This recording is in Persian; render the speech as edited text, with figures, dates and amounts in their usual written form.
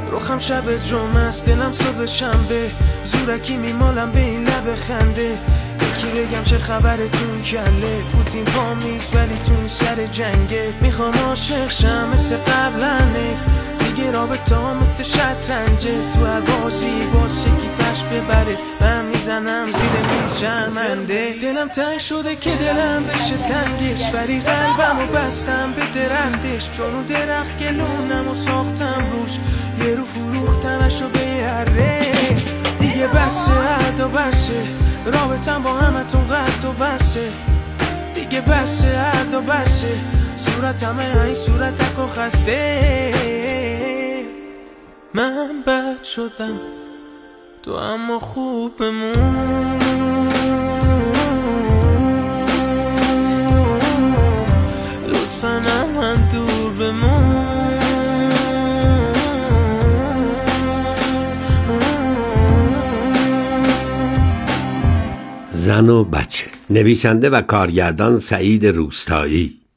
روخم شب جمعه است، دلم صبح شنبه، زورکی میمالم به این لب خنده. یکی بگم چه خبره تو این کله، پوتین پا میز ولی تو این سر جنگه. میخوام عاشق شم مثل قبلا، دیگه رابطه ها مثل شطرنجه. تو هر بازی باز یکی تش ببره، من میزنم زیر میز شرمنده. دلم تنگ شده که دلم بشه تنگش، ولی قلبم و بستم به درختش. چون اون درخت گلونم و ساختم روش، یه رو فروختمشو به اره. دیگه بسه عد و بسه، رابطم با همتون قد و بسه. دیگه بسه عد و بسه، صورتمه های صورتک و خسته. من بد شدم تو اما خوب بمون، لطفاً من دور بمون. زن و بچه، نویسنده و کارگردان سعید روستایی،